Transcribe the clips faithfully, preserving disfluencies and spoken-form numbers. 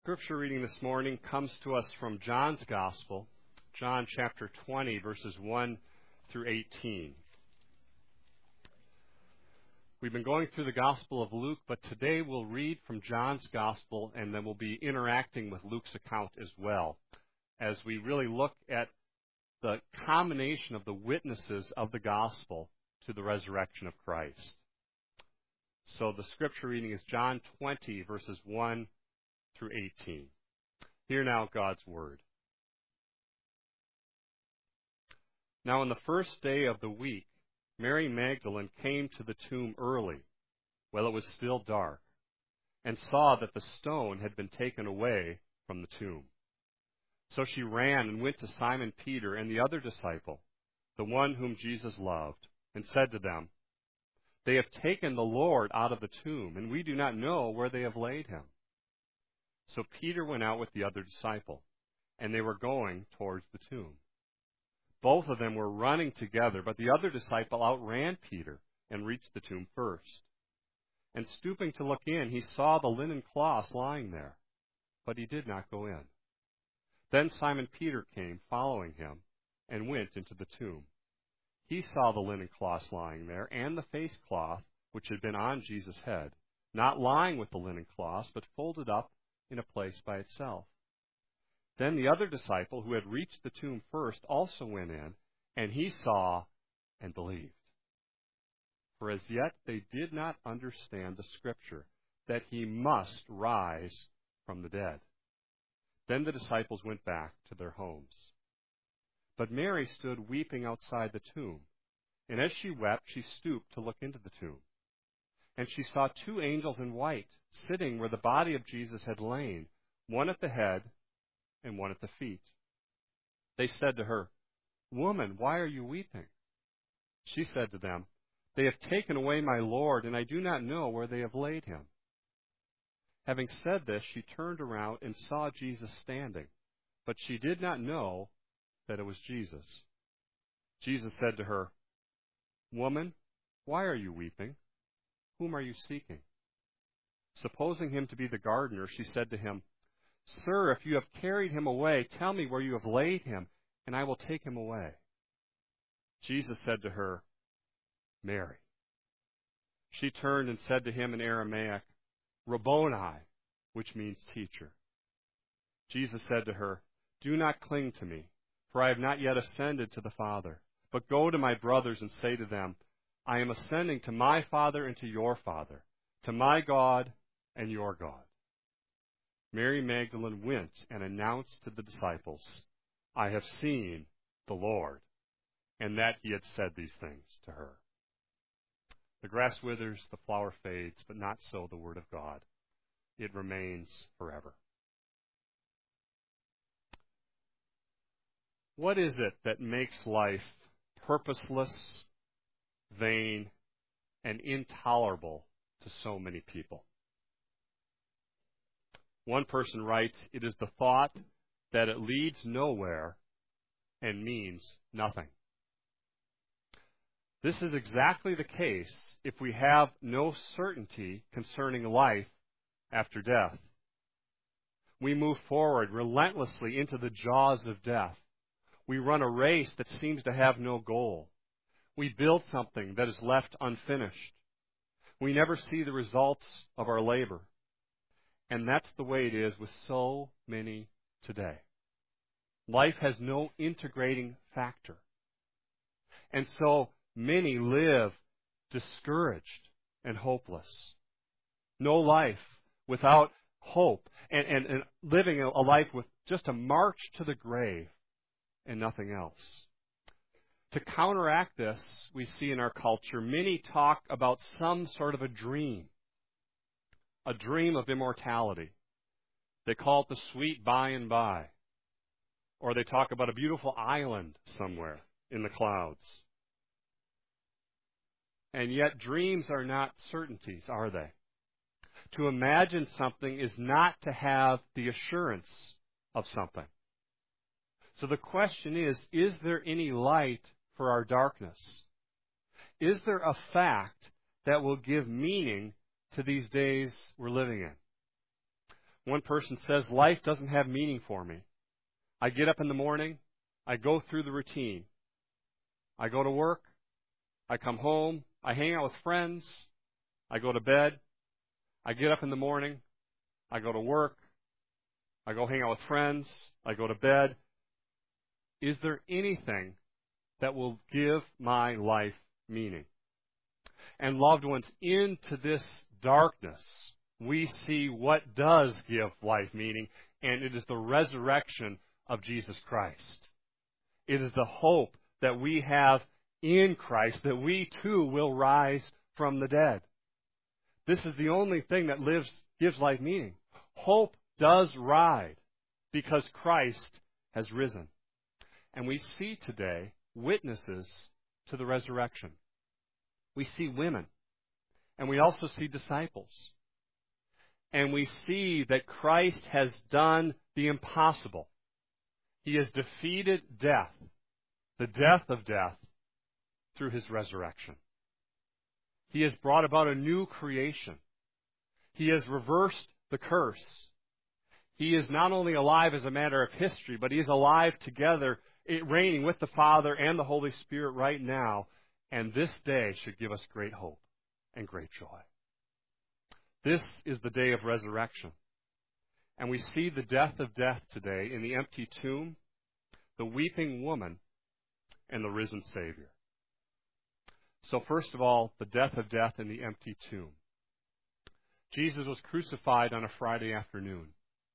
Scripture reading this morning comes to us from John's Gospel, John chapter twenty, verses one through eighteen. We've been going through the Gospel of Luke, but today we'll read from John's Gospel, and then we'll be interacting with Luke's account as well, as we really look at the combination of the witnesses of the Gospel to the resurrection of Christ. So the Scripture reading is John twenty, verses one through eighteen. Hear now God's Word. Now on the first day of the week, Mary Magdalene came to the tomb early, while it was still dark, and saw that the stone had been taken away from the tomb. So she ran and went to Simon Peter and the other disciple, the one whom Jesus loved, and said to them, "They have taken the Lord out of the tomb, and we do not know where they have laid him." So Peter went out with the other disciple, and they were going towards the tomb. Both of them were running together, but the other disciple outran Peter and reached the tomb first. And stooping to look in, he saw the linen cloths lying there, but he did not go in. Then Simon Peter came, following him, and went into the tomb. He saw the linen cloths lying there, and the face cloth which had been on Jesus' head, not lying with the linen cloths, but folded up in a place by itself. Then the other disciple, who had reached the tomb first, also went in, and he saw and believed. For as yet they did not understand the Scripture, that he must rise from the dead. Then the disciples went back to their homes. But Mary stood weeping outside the tomb, and as she wept, she stooped to look into the tomb. And she saw two angels in white, sitting where the body of Jesus had lain, one at the head and one at the feet. They said to her, "Woman, why are you weeping?" She said to them, "They have taken away my Lord, and I do not know where they have laid him." Having said this, she turned around and saw Jesus standing, but she did not know that it was Jesus. Jesus said to her, "Woman, why are you weeping? Whom are you seeking?" Supposing him to be the gardener, she said to him, "Sir, if you have carried him away, tell me where you have laid him, and I will take him away." Jesus said to her, "Mary." She turned and said to him in Aramaic, "Rabboni," which means teacher. Jesus said to her, "Do not cling to me, for I have not yet ascended to the Father, but go to my brothers and say to them, I am ascending to my Father and to your Father, to my God and your God." Mary Magdalene went and announced to the disciples, "I have seen the Lord," and that he had said these things to her. The grass withers, the flower fades, but not so the word of God. It remains forever. What is it that makes life purposeless, vain, and intolerable to so many people? One person writes, "It is the thought that it leads nowhere and means nothing." This is exactly the case if we have no certainty concerning life after death. We move forward relentlessly into the jaws of death. We run a race that seems to have no goal. We build something that is left unfinished. We never see the results of our labor. And that's the way it is with so many today. Life has no integrating factor. And so many live discouraged and hopeless. No life without hope, and, and, and living a life with just a march to the grave and nothing else. To counteract this, we see in our culture, many talk about some sort of a dream, a dream of immortality. They call it the sweet by and by. Or they talk about a beautiful island somewhere in the clouds. And yet dreams are not certainties, are they? To imagine something is not to have the assurance of something. So the question is, is there any light for our darkness? Is there a fact that will give meaning to these days we're living in? One person says, life doesn't have meaning for me. I get up in the morning, I go through the routine. I go to work, I come home, I hang out with friends, I go to bed, I get up in the morning, I go to work, I go hang out with friends, I go to bed. Is there anything that will give my life meaning? And loved ones, into this darkness, we see what does give life meaning, and it is the resurrection of Jesus Christ. It is the hope that we have in Christ, that we too will rise from the dead. This is the only thing that lives, gives life meaning. Hope does ride because Christ has risen. And we see today witnesses to the resurrection. We see women, and we also see disciples. And we see that Christ has done the impossible. He has defeated death, the death of death, through his resurrection. He has brought about a new creation. He has reversed the curse. He is not only alive as a matter of history, but he is alive together, reigning with the Father and the Holy Spirit right now. And this day should give us great hope and great joy. This is the day of resurrection. And we see the death of death today in the empty tomb, the weeping woman, and the risen Savior. So first of all, the death of death in the empty tomb. Jesus was crucified on a Friday afternoon.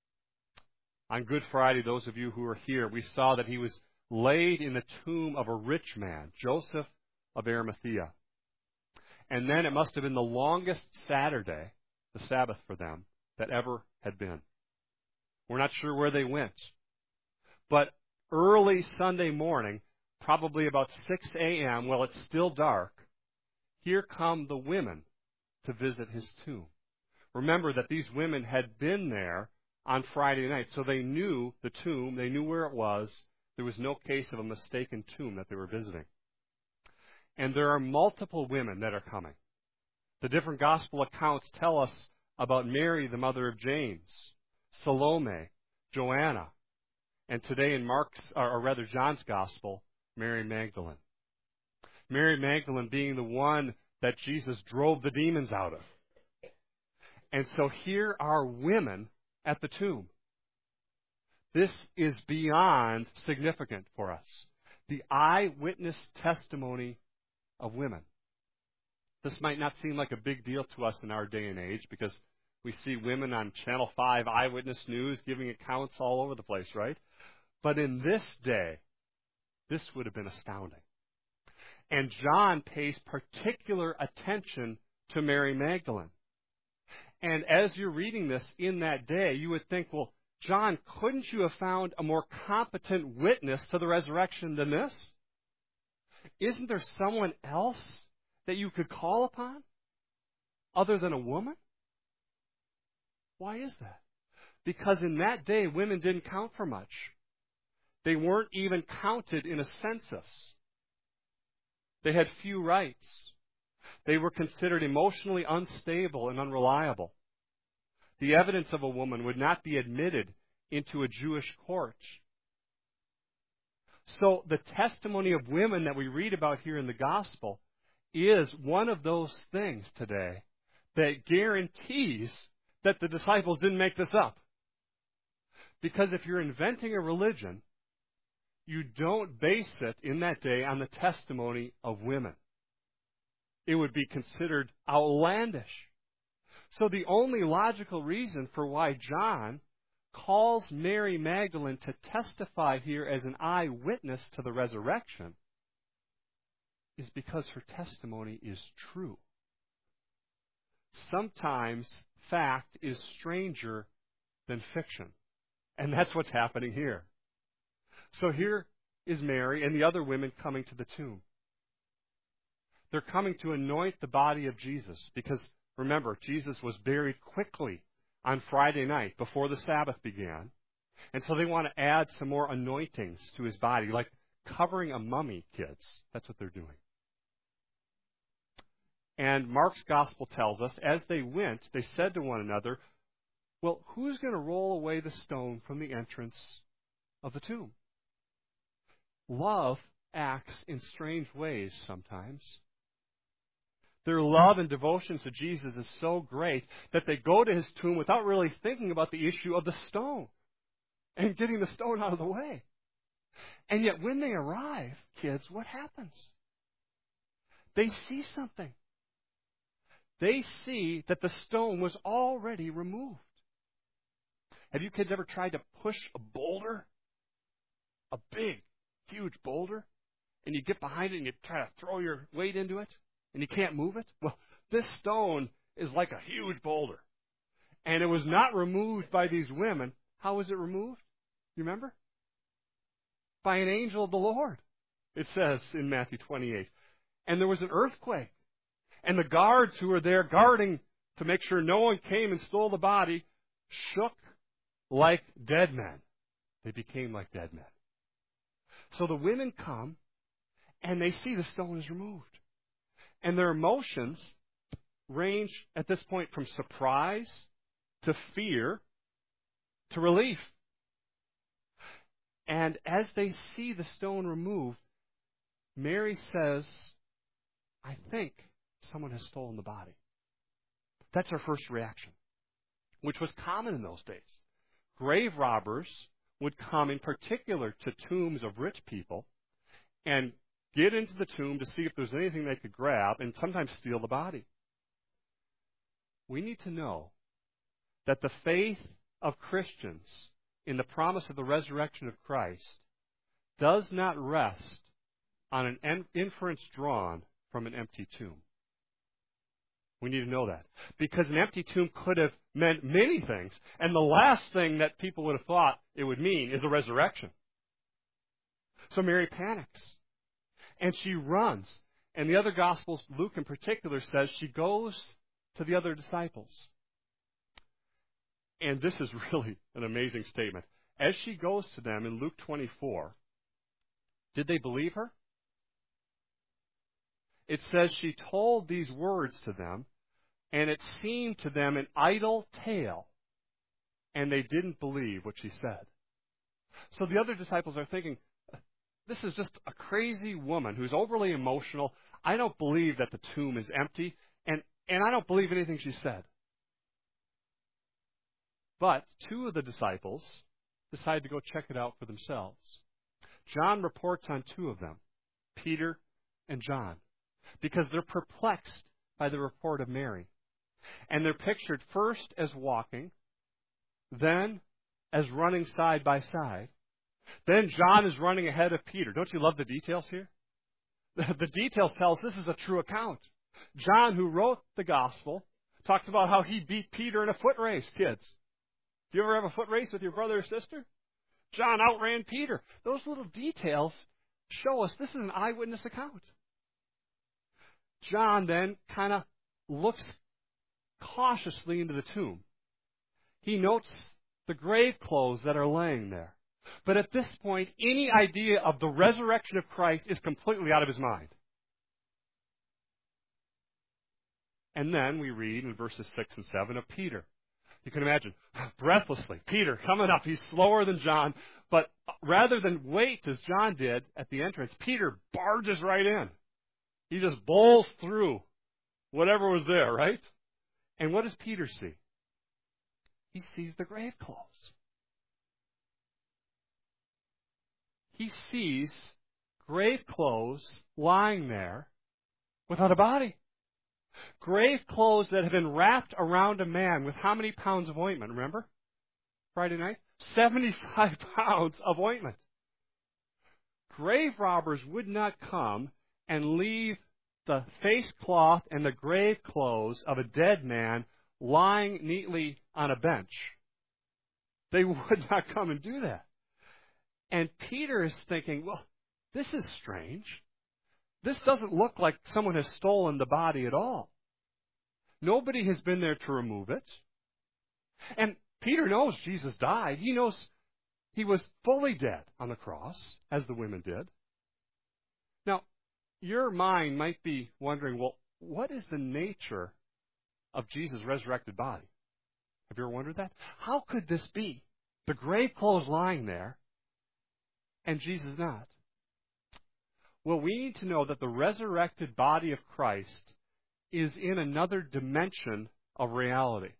On Good Friday, those of you who were here, we saw that he was laid in the tomb of a rich man, Joseph of Arimathea. And then it must have been the longest Saturday, the Sabbath for them, that ever had been. We're not sure where they went. But early Sunday morning, probably about six a.m., while it's still dark, here come the women to visit his tomb. Remember that these women had been there on Friday night, so they knew the tomb, they knew where it was. There was no case of a mistaken tomb that they were visiting. And there are multiple women that are coming. The different gospel accounts tell us about Mary, the mother of James, Salome, Joanna, and today in Mark's, or rather John's gospel, Mary Magdalene. Mary Magdalene being the one that Jesus drove the demons out of. And so here are women at the tomb. This is beyond significant for us. The eyewitness testimony of women. This might not seem like a big deal to us in our day and age because we see women on Channel five Eyewitness News giving accounts all over the place, right? But in this day, this would have been astounding. And John pays particular attention to Mary Magdalene. And as you're reading this in that day, you would think, well, John, couldn't you have found a more competent witness to the resurrection than this? Isn't there someone else that you could call upon other than a woman? Why is that? Because in that day, women didn't count for much. They weren't even counted in a census. They had few rights. They were considered emotionally unstable and unreliable. The evidence of a woman would not be admitted into a Jewish court. So the testimony of women that we read about here in the gospel is one of those things today that guarantees that the disciples didn't make this up. Because if you're inventing a religion, you don't base it in that day on the testimony of women. It would be considered outlandish. So the only logical reason for why John calls Mary Magdalene to testify here as an eyewitness to the resurrection is because her testimony is true. Sometimes fact is stranger than fiction. And that's what's happening here. So here is Mary and the other women coming to the tomb. They're coming to anoint the body of Jesus because, remember, Jesus was buried quickly on Friday night before the Sabbath began. And so they want to add some more anointings to his body, like covering a mummy, kids. That's what they're doing. And Mark's gospel tells us, as they went, they said to one another, Well, who's going to roll away the stone from the entrance of the tomb? Love acts in strange ways sometimes. Their love and devotion to Jesus is so great that they go to his tomb without really thinking about the issue of the stone and getting the stone out of the way. And yet when they arrive, kids, what happens? They see something. They see that the stone was already removed. Have you kids ever tried to push a boulder? A big, huge boulder? And you get behind it and you try to throw your weight into it? And you can't move it? Well, this stone is like a huge boulder. And it was not removed by these women. How was it removed? You remember? By an angel of the Lord, it says in Matthew twenty-eight. And there was an earthquake. And the guards who were there guarding to make sure no one came and stole the body shook like dead men. They became like dead men. So the women come and they see the stone is removed. And their emotions range at this point from surprise to fear to relief. And as they see the stone removed, Mary says, I think someone has stolen the body. That's her first reaction, which was common in those days. Grave robbers would come in particular to tombs of rich people and get into the tomb to see if there's anything they could grab and sometimes steal the body. We need to know that the faith of Christians in the promise of the resurrection of Christ does not rest on an inference drawn from an empty tomb. We need to know that. Because an empty tomb could have meant many things, and the last thing that people would have thought it would mean is a resurrection. So Mary panics, and she runs. And the other Gospels, Luke in particular, says she goes to the other disciples. And this is really an amazing statement. As she goes to them in Luke twenty-four, did they believe her? It says she told these words to them, and it seemed to them an idle tale, and they didn't believe what she said. So the other disciples are thinking, this is just a crazy woman who's overly emotional. I don't believe that the tomb is empty, and, and I don't believe anything she said. But two of the disciples decide to go check it out for themselves. John reports on two of them, Peter and John, because they're perplexed by the report of Mary. And they're pictured first as walking, then as running side by side. Then John is running ahead of Peter. Don't you love the details here? The details tell us this is a true account. John, who wrote the gospel, talks about how he beat Peter in a foot race, kids. Do you ever have a foot race with your brother or sister? John outran Peter. Those little details show us this is an eyewitness account. John then kind of looks cautiously into the tomb. He notes the grave clothes that are laying there. But at this point, any idea of the resurrection of Christ is completely out of his mind. And then we read in verses six and seven of Peter. You can imagine, breathlessly, Peter coming up. He's slower than John, but rather than wait as John did at the entrance, Peter barges right in. He just bowls through whatever was there, right? And what does Peter see? He sees the grave clothes. He sees grave clothes lying there without a body. Grave clothes that have been wrapped around a man with how many pounds of ointment, remember? Friday night? seventy-five pounds of ointment. Grave robbers would not come and leave the face cloth and the grave clothes of a dead man lying neatly on a bench. They would not come and do that. And Peter is thinking, well, this is strange. This doesn't look like someone has stolen the body at all. Nobody has been there to remove it. And Peter knows Jesus died. He knows he was fully dead on the cross, as the women did. Now, your mind might be wondering, well, what is the nature of Jesus' resurrected body? Have you ever wondered that? How could this be? The grave clothes lying there, and Jesus not. Well, we need to know that the resurrected body of Christ is in another dimension of reality.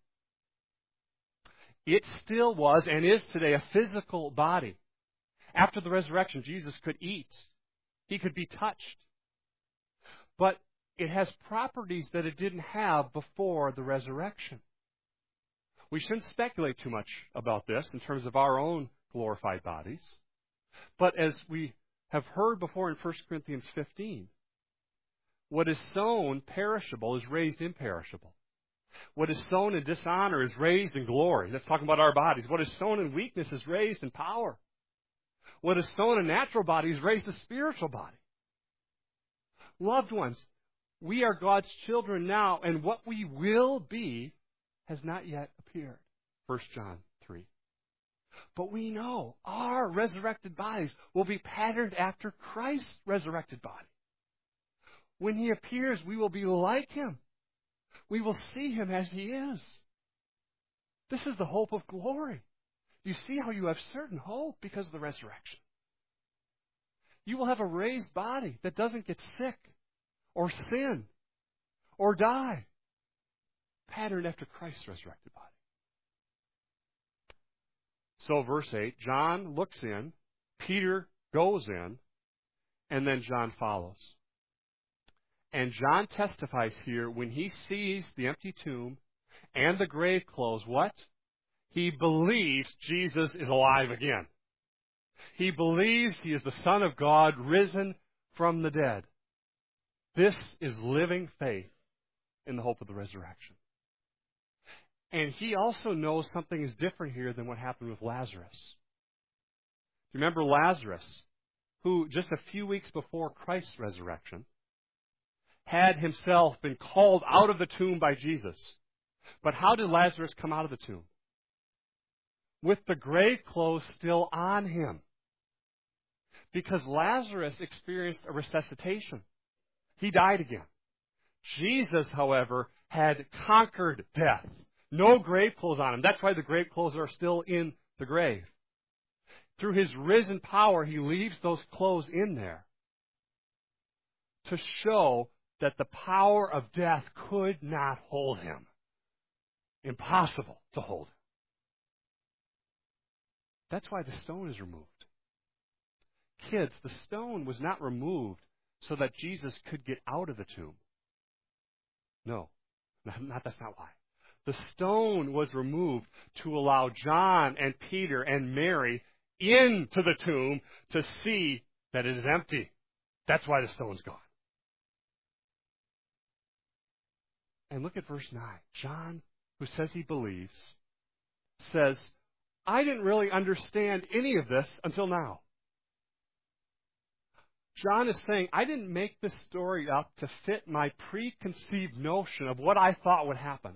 It still was and is today a physical body. After the resurrection, Jesus could eat. He could be touched. But it has properties that it didn't have before the resurrection. We shouldn't speculate too much about this in terms of our own glorified bodies. But as we have heard before in First Corinthians fifteen, what is sown perishable is raised imperishable. What is sown in dishonor is raised in glory. That's talking about our bodies. What is sown in weakness is raised in power. What is sown in natural body is raised in spiritual body. Loved ones, we are God's children now, and what we will be has not yet appeared. First John three. But we know our resurrected bodies will be patterned after Christ's resurrected body. When He appears, we will be like Him. We will see Him as He is. This is the hope of glory. You see how you have certain hope because of the resurrection. You will have a raised body that doesn't get sick or sin or die, patterned after Christ's resurrected body. So verse eight, John looks in, Peter goes in, and then John follows. And John testifies here when he sees the empty tomb and the grave clothes, what? He believes Jesus is alive again. He believes He is the Son of God risen from the dead. This is living faith in the hope of the resurrection. And he also knows something is different here than what happened with Lazarus. Remember Lazarus, who just a few weeks before Christ's resurrection had himself been called out of the tomb by Jesus. But how did Lazarus come out of the tomb? With the grave clothes still on him. Because Lazarus experienced a resuscitation. He died again. Jesus, however, had conquered death. No grave clothes on him. That's why the grave clothes are still in the grave. Through His risen power, He leaves those clothes in there to show that the power of death could not hold Him. Impossible to hold Him. That's why the stone is removed. Kids, the stone was not removed so that Jesus could get out of the tomb. No, not, not, that's not why. The stone was removed to allow John and Peter and Mary into the tomb to see that it is empty. That's why the stone's gone. And look at verse nine. John, who says he believes, says, I didn't really understand any of this until now. John is saying, I didn't make this story up to fit my preconceived notion of what I thought would happen.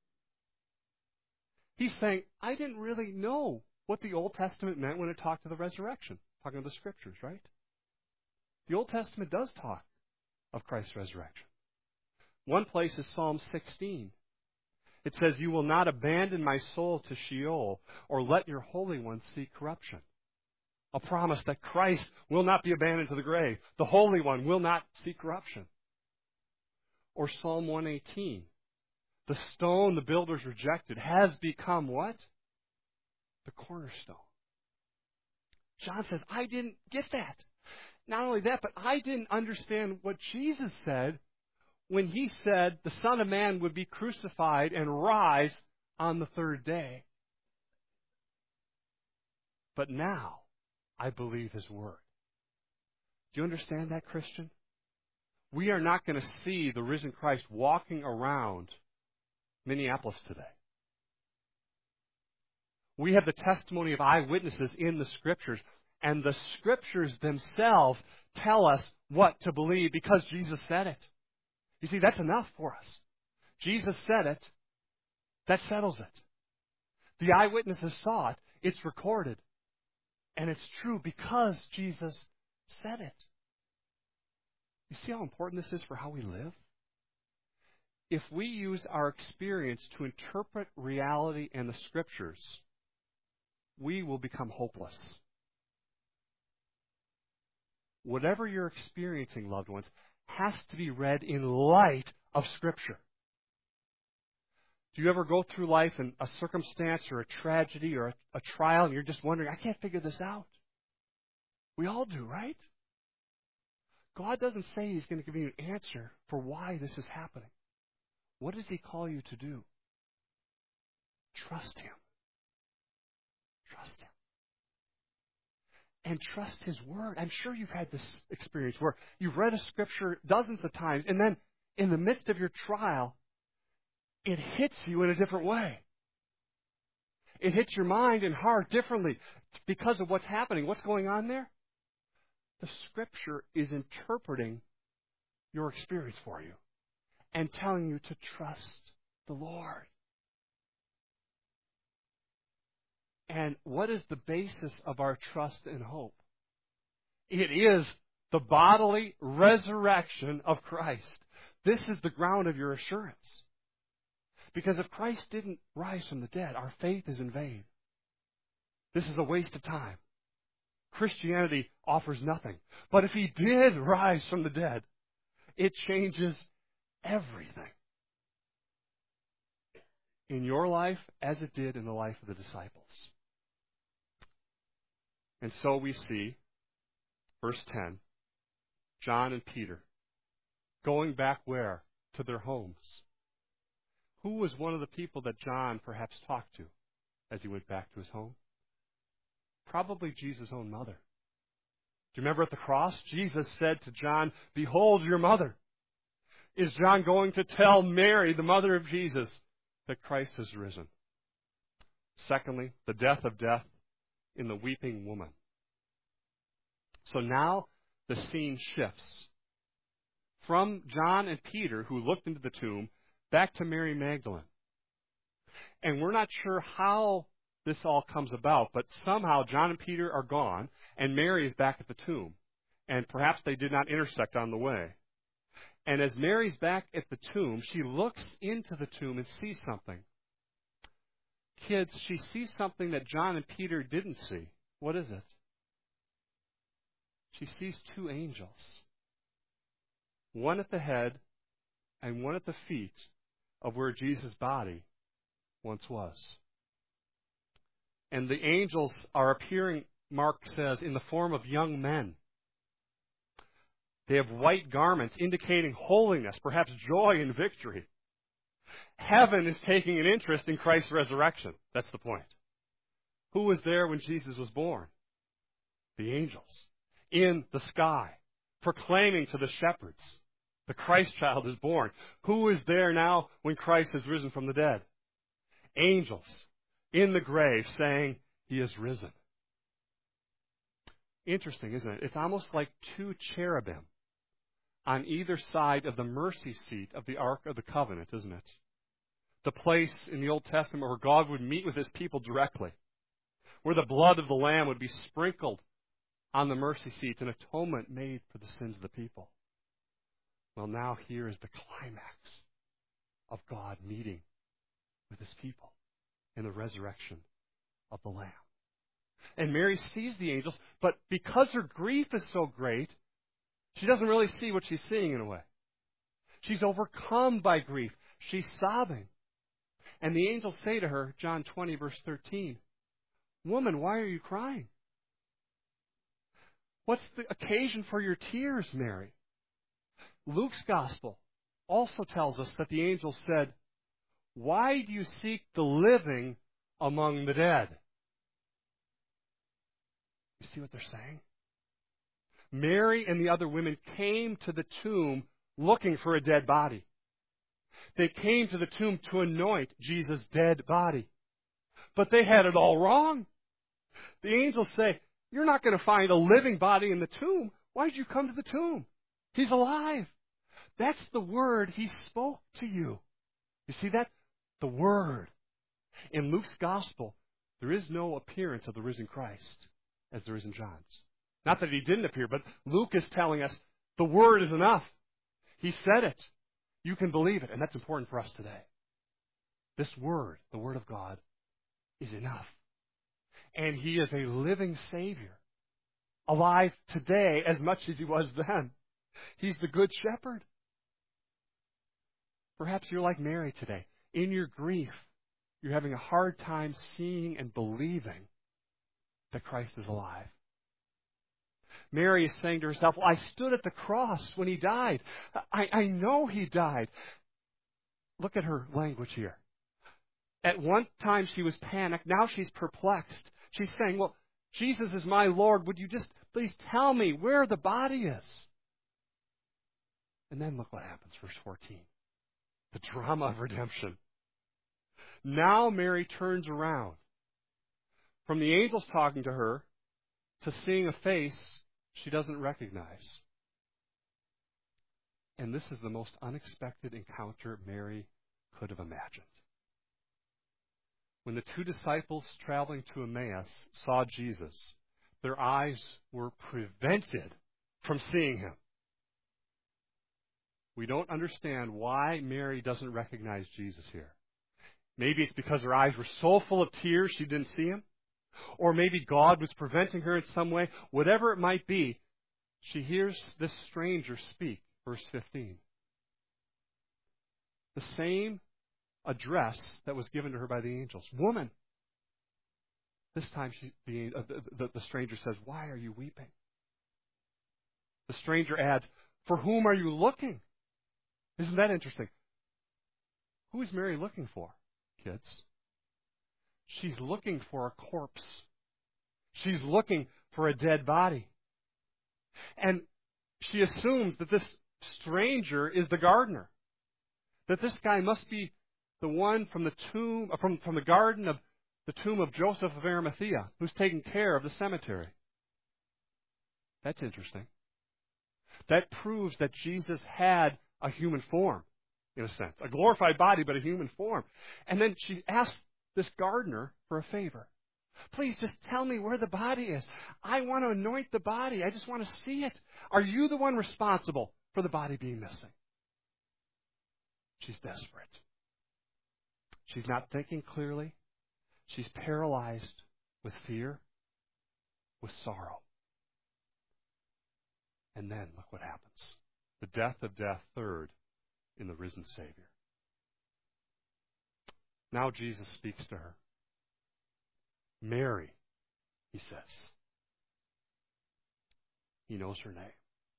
He's saying, I didn't really know what the Old Testament meant when it talked to the resurrection. Talking of the Scriptures, right? The Old Testament does talk of Christ's resurrection. One place is Psalm sixteen. It says, you will not abandon my soul to Sheol, or let your Holy One see corruption. A promise that Christ will not be abandoned to the grave. The Holy One will not see corruption. Or Psalm one eighteen. The stone the builders rejected has become what? The cornerstone. John says, I didn't get that. Not only that, but I didn't understand what Jesus said when He said the Son of Man would be crucified and rise on the third day. But now, I believe His word. Do you understand that, Christian? We are not going to see the risen Christ walking around Minneapolis today. We have the testimony of eyewitnesses in the Scriptures, and the Scriptures themselves tell us what to believe because Jesus said it. You see, that's enough for us. Jesus said it. That settles it. The eyewitnesses saw it. It's recorded. And it's true because Jesus said it. You see how important this is for how we live? if we use our experience to interpret reality and the Scriptures, we will become hopeless. Whatever you're experiencing, loved ones, has to be read in light of Scripture. Do you ever go through life in a circumstance or a tragedy or a, a trial and you're just wondering, I can't figure this out? We all do, right? God doesn't say He's going to give you an answer for why this is happening. What does He call you to do? Trust Him. Trust Him. And trust His Word. I'm sure you've had this experience where you've read a Scripture dozens of times, and then in the midst of your trial, it hits you in a different way. It hits your mind and heart differently because of what's happening. What's going on there? The Scripture is interpreting your experience for you and telling you to trust the Lord. And what is the basis of our trust and hope? It is the bodily resurrection of Christ. This is the ground of your assurance. Because if Christ didn't rise from the dead, our faith is in vain. This is a waste of time. Christianity offers nothing. But if He did rise from the dead, it changes everything. In your life, as it did in the life of the disciples. And so we see, verse ten, John and Peter going back where? To their homes. Who was one of the people that John perhaps talked to as he went back to his home? Probably Jesus' own mother. Do you remember at the cross? Jesus said to John, "Behold your mother." Is John going to tell Mary, the mother of Jesus, that Christ has risen? Secondly, the death of death in the weeping woman. So now the scene shifts from John and Peter, who looked into the tomb, back to Mary Magdalene. And we're not sure how this all comes about, but somehow John and Peter are gone, and Mary is back at the tomb. And perhaps they did not intersect on the way. And as Mary's back at the tomb, she looks into the tomb and sees something. Kids, she sees something that John and Peter didn't see. What is it? She sees two angels. One at the head and one at the feet of where Jesus' body once was. And the angels are appearing, Mark says, in the form of young men. They have white garments indicating holiness, perhaps joy and victory. Heaven is taking an interest in Christ's resurrection. That's the point. Who was there when Jesus was born? The angels. In the sky, proclaiming to the shepherds, the Christ child is born. Who is there now when Christ has risen from the dead? Angels in the grave saying, He is risen. Interesting, isn't it? It's almost like two cherubim on either side of the mercy seat of the Ark of the Covenant, isn't it? The place in the Old Testament where God would meet with His people directly, where the blood of the Lamb would be sprinkled on the mercy seat, an atonement made for the sins of the people. Well, now here is the climax of God meeting with His people in the resurrection of the Lamb. And Mary sees the angels, but because her grief is so great, she doesn't really see what she's seeing in a way. She's overcome by grief. She's sobbing. And the angels say to her, John twenty, verse thirteen, "Woman, why are you crying? What's the occasion for your tears, Mary?" Luke's gospel also tells us that the angels said, "Why do you seek the living among the dead?" You see what they're saying? Mary and the other women came to the tomb looking for a dead body. They came to the tomb to anoint Jesus' dead body. But they had it all wrong. The angels say, "You're not going to find a living body in the tomb. Why did you come to the tomb? He's alive." That's the word He spoke to you. You see that? The word. In Luke's gospel, there is no appearance of the risen Christ as there is in John's. Not that He didn't appear, but Luke is telling us the word is enough. He said it. You can believe it, and that's important for us today. This Word, the Word of God, is enough. And He is a living Savior, alive today as much as He was then. He's the Good Shepherd. Perhaps you're like Mary today. In your grief, you're having a hard time seeing and believing that Christ is alive. Mary is saying to herself, well, I stood at the cross when He died. I, I know He died. Look at her language here. At one time she was panicked. Now she's perplexed. She's saying, well, Jesus is my Lord. Would you just please tell me where the body is? And then look what happens, verse fourteen. The drama of redemption. Now Mary turns around from the angels talking to her to seeing a face she doesn't recognize. And this is the most unexpected encounter Mary could have imagined. When the two disciples traveling to Emmaus saw Jesus, their eyes were prevented from seeing Him. We don't understand why Mary doesn't recognize Jesus here. Maybe it's because her eyes were so full of tears she didn't see Him. Or maybe God was preventing her in some way. Whatever it might be, she hears this stranger speak. Verse fifteen. The same address that was given to her by the angels. Woman. This time she, the, uh, the, the stranger says, why are you weeping? The stranger adds, for whom are you looking? Isn't that interesting? Who is Mary looking for, kids? She's looking for a corpse. She's looking for a dead body. And she assumes that this stranger is the gardener. That this guy must be the one from the tomb, from, from the garden of the tomb of Joseph of Arimathea, who's taking care of the cemetery. That's interesting. That proves that Jesus had a human form, in a sense. A glorified body, but a human form. And then she asks this gardener for a favor. Please just tell me where the body is. I want to anoint the body. I just want to see it. Are you the one responsible for the body being missing? She's desperate. She's not thinking clearly. She's paralyzed with fear, with sorrow. And then look what happens. The death of death, third, in the risen Savior. Now Jesus speaks to her. Mary, He says. He knows her name.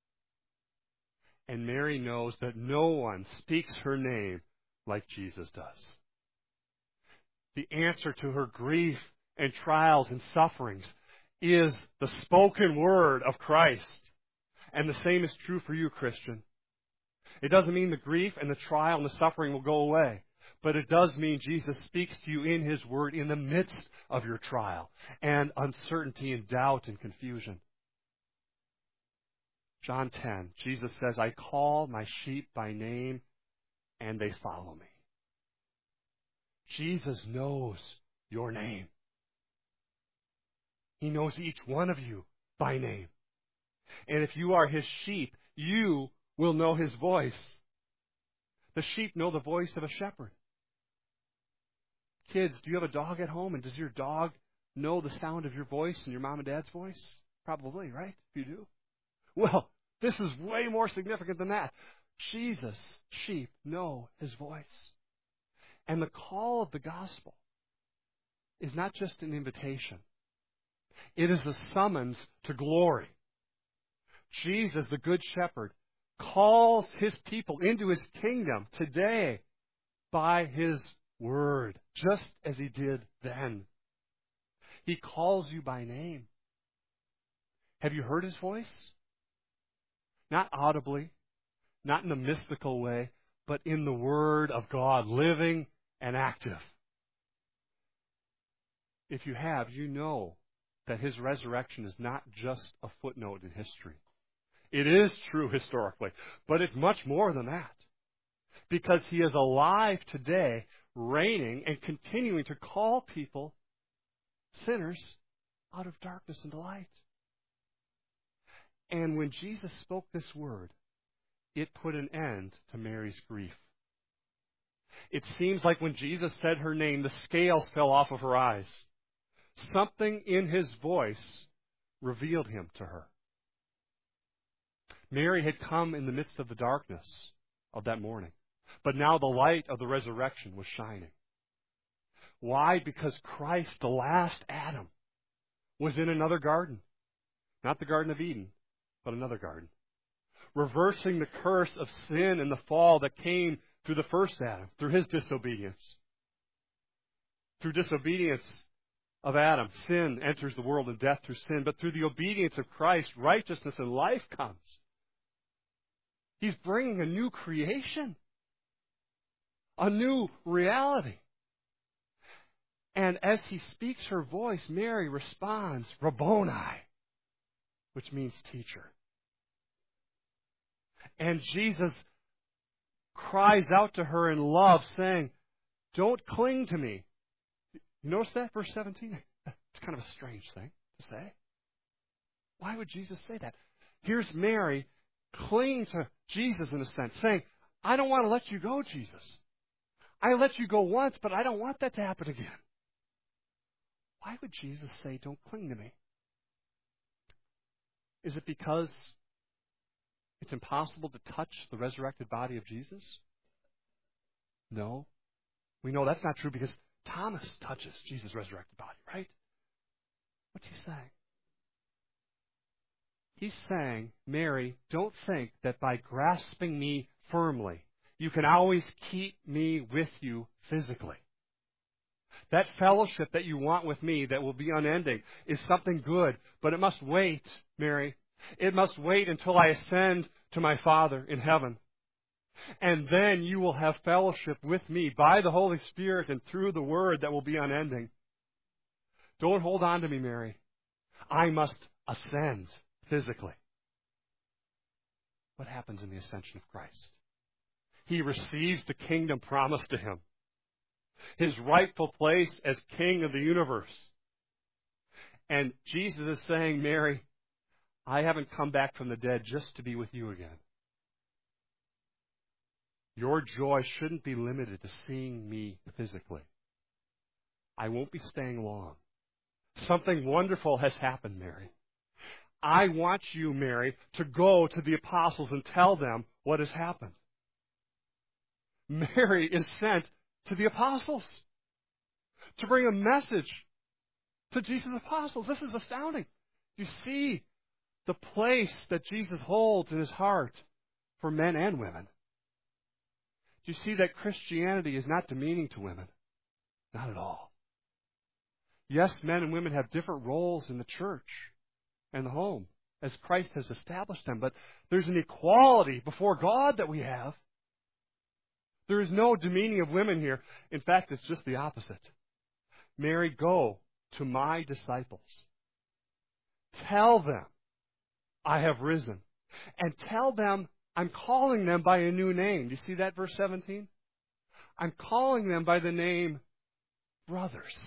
And Mary knows that no one speaks her name like Jesus does. The answer to her grief and trials and sufferings is the spoken word of Christ. And the same is true for you, Christian. It doesn't mean the grief and the trial and the suffering will go away. But it does mean Jesus speaks to you in His Word in the midst of your trial and uncertainty and doubt and confusion. John ten, Jesus says, I call my sheep by name and they follow me. Jesus knows your name. He knows each one of you by name. And if you are His sheep, you will know His voice. The sheep know the voice of a shepherd. Kids, do you have a dog at home? And does your dog know the sound of your voice and your mom and dad's voice? Probably, right? If you do. Well, this is way more significant than that. Jesus' sheep know His voice. And the call of the gospel is not just an invitation. It is a summons to glory. Jesus, the Good Shepherd, calls His people into His kingdom today by His word, just as He did then. He calls you by name. Have you heard His voice? Not audibly, not in a mystical way, but in the Word of God, living and active. If you have, you know that His resurrection is not just a footnote in history. It is true historically, but it's much more than that. Because He is alive today, reigning and continuing to call people, sinners, out of darkness into light. And when Jesus spoke this word, it put an end to Mary's grief. It seems like when Jesus said her name, the scales fell off of her eyes. Something in his voice revealed him to her. Mary had come in the midst of the darkness of that morning, but now the light of the resurrection was shining. Why? Because Christ, the last Adam, was in another garden. Not the Garden of Eden, but another garden. Reversing the curse of sin and the fall that came through the first Adam, through his disobedience. Through disobedience of Adam, sin enters the world and death through sin. But through the obedience of Christ, righteousness and life comes. He's bringing a new creation. A new reality. And as he speaks her voice, Mary responds, Rabboni, which means teacher. And Jesus cries out to her in love, saying, don't cling to me. You notice that, verse seventeen? It's kind of a strange thing to say. Why would Jesus say that? Here's Mary clinging to Jesus in a sense, saying, I don't want to let you go, Jesus. I let you go once, but I don't want that to happen again. Why would Jesus say, don't cling to me? Is it because it's impossible to touch the resurrected body of Jesus? No. We know that's not true because Thomas touches Jesus' resurrected body, right? What's he saying? He's saying, Mary, don't think that by grasping me firmly, you can always keep me with you physically. That fellowship that you want with me that will be unending is something good, but it must wait, Mary. It must wait until I ascend to my Father in heaven. And then you will have fellowship with me by the Holy Spirit and through the Word that will be unending. Don't hold on to me, Mary. I must ascend physically. What happens in the ascension of Christ? He receives the kingdom promised to him. His rightful place as King of the universe. And Jesus is saying, Mary, I haven't come back from the dead just to be with you again. Your joy shouldn't be limited to seeing me physically. I won't be staying long. Something wonderful has happened, Mary. I want you, Mary, to go to the apostles and tell them what has happened. Mary is sent to the apostles to bring a message to Jesus' apostles. This is astounding. You see the place that Jesus holds in his heart for men and women. Do you see that Christianity is not demeaning to women? Not at all. Yes, men and women have different roles in the church and the home as Christ has established them, but there's an equality before God that we have. There is no demeaning of women here. In fact, it's just the opposite. Mary, go to my disciples. Tell them I have risen. And tell them I'm calling them by a new name. Do you see that, verse seventeen? I'm calling them by the name brothers.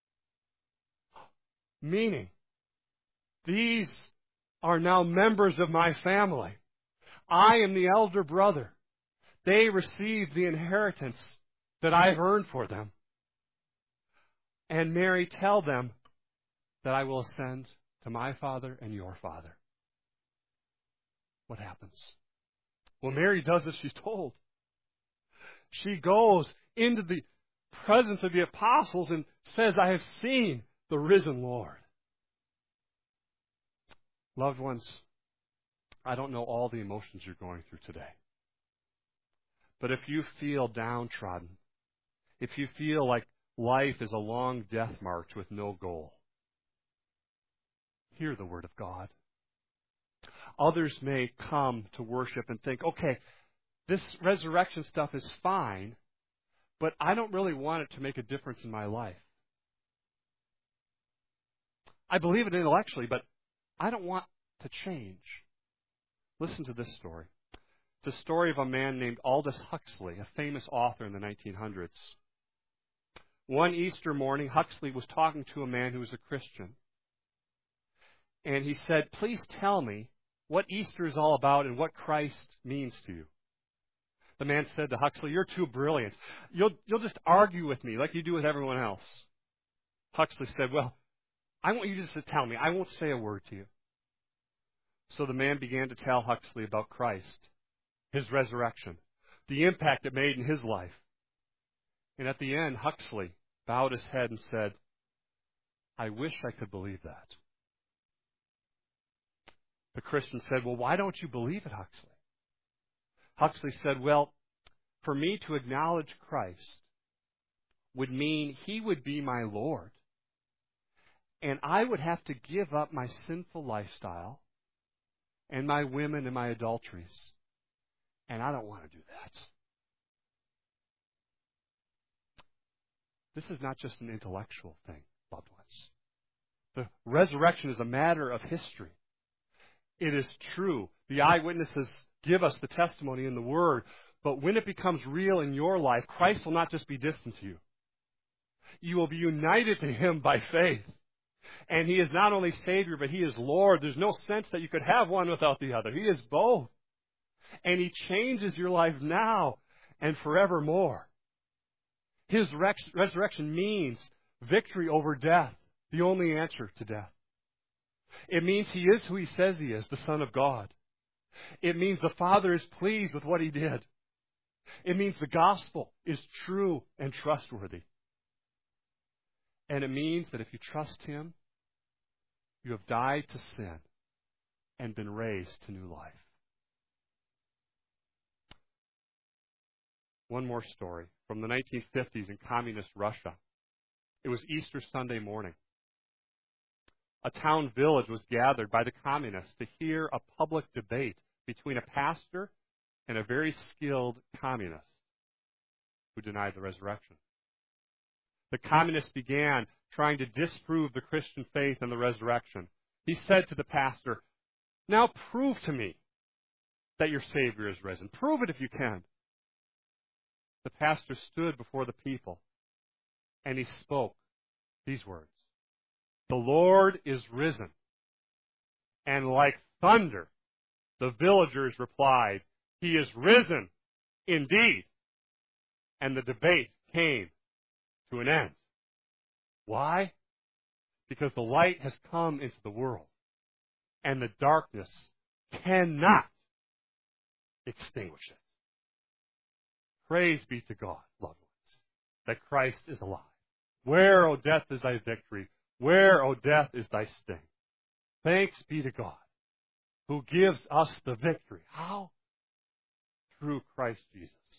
Meaning, these are now members of my family. I am the elder brother. They received the inheritance that I've earned for them. And Mary, tell them that I will ascend to my Father and your Father. What happens? Well, Mary does as she's told. She goes into the presence of the apostles and says, I have seen the risen Lord. Loved ones, I don't know all the emotions you're going through today. But if you feel downtrodden, if you feel like life is a long death march with no goal, hear the word of God. Others may come to worship and think, okay, this resurrection stuff is fine, but I don't really want it to make a difference in my life. I believe it intellectually, but I don't want to change. Listen to this story. It's a story of a man named Aldous Huxley, a famous author in the nineteen hundreds. One Easter morning, Huxley was talking to a man who was a Christian. And he said, please tell me what Easter is all about and what Christ means to you. The man said to Huxley, "You're too brilliant. You'll, you'll just argue with me like you do with everyone else." Huxley said, "Well, I want you just to tell me. I won't say a word to you." So the man began to tell Huxley about Christ, his resurrection, the impact it made in his life. And at the end, Huxley bowed his head and said, "I wish I could believe that." The Christian said, "Well, why don't you believe it, Huxley?" Huxley said, "Well, for me to acknowledge Christ would mean He would be my Lord. And I would have to give up my sinful lifestyle and my women and my adulteries. And I don't want to do that." This is not just an intellectual thing, loved ones. The resurrection is a matter of history. It is true. The eyewitnesses give us the testimony in the Word. But when it becomes real in your life, Christ will not just be distant to you. You will be united to Him by faith. And He is not only Savior, but He is Lord. There's no sense that you could have one without the other. He is both. And He changes your life now and forevermore. His resurrection means victory over death, the only answer to death. It means He is who He says He is, the Son of God. It means the Father is pleased with what He did. It means the gospel is true and trustworthy. And it means that if you trust Him, you have died to sin and been raised to new life. One more story from the nineteen fifties in communist Russia. It was Easter Sunday morning. A town village was gathered by the communists to hear a public debate between a pastor and a very skilled communist who denied the resurrection. The communist began trying to disprove the Christian faith and the resurrection. He said to the pastor, "Now prove to me that your Savior is risen. Prove it if you can." The pastor stood before the people and he spoke these words, "The Lord is risen." And like thunder, the villagers replied, "He is risen indeed." And the debate came to an end. Why? Because the light has come into the world, and the darkness cannot extinguish it. Praise be to God, loved ones, that Christ is alive. Where, O death, is thy victory? Where, O death, is thy sting? Thanks be to God, who gives us the victory. How? Through Christ Jesus.